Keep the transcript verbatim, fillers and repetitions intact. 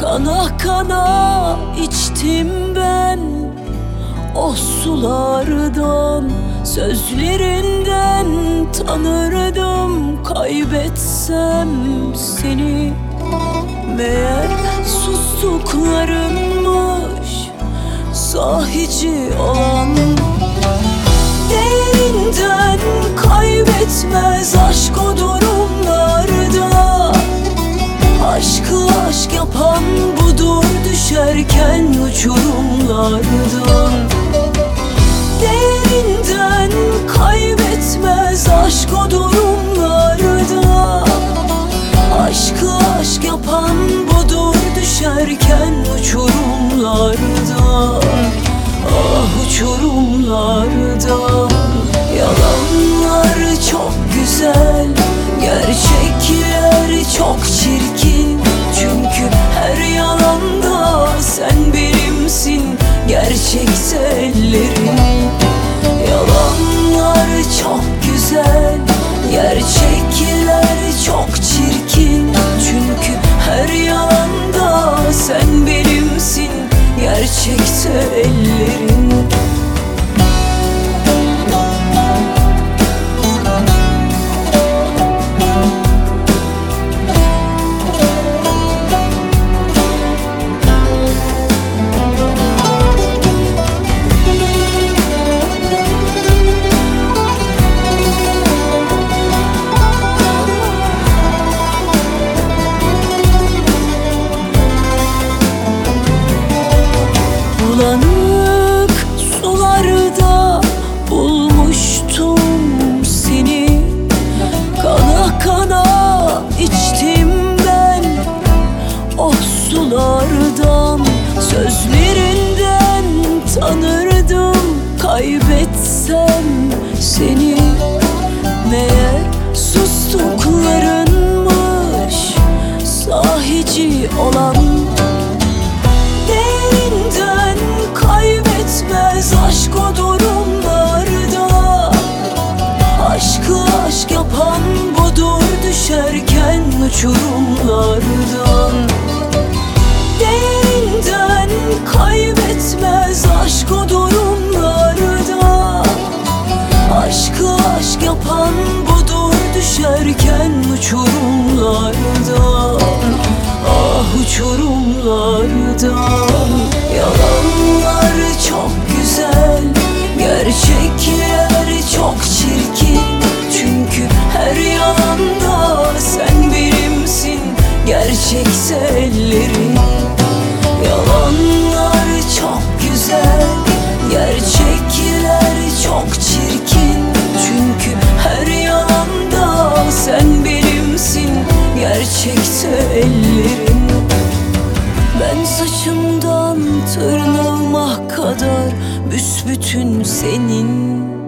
Kana kana içtim ben o sulardan, sözlerinden tanırdım kaybetsem seni. Meğer sustuklarınmış sahici olan. Derinden kaybetmez aşk o durumlarda. Aşkı aşk yapan budur, düşerken uçurumlardan. Derinden kaybetmez aşk o durumlarda. Aşkı aşk yapan budur, düşerken uçurumlardan. Ah uçurumlardan. Yalanlar çok güzel, gerçekler çok çirkin. Çünkü her yalanda sen benimsin, gerçekse ellerin. Yalanlar çok güzel, gerçekler çok çirkin. Çünkü her yalanda sen benimsin, gerçekse ellerin. Bulanık sularda bulmuştum seni. Kana kana içtim ben o sulardan, sözlerinden tanırdım kaybetsem seni. Meğer sustuklarınmış sahici olan. Aşk o durumlarda. Aşkı aşk yapan budur, düşerken uçurumlardan. Derinden kaybetmez aşk o durumlarda. Aşkı aşk yapan budur, düşerken uçurumlardan. Ah uçurumlardan. Yalanlar çok güzel, gerçekler çok çirkin. Çünkü her yalanda sen benimsin, gerçekse ellerin. Yalanlar çok güzel, gerçekler çok çirkin. Çünkü her yalanda sen benimsin, gerçekse ellerin. Ben saçımdan tırnağıma kadar büsbütün senin.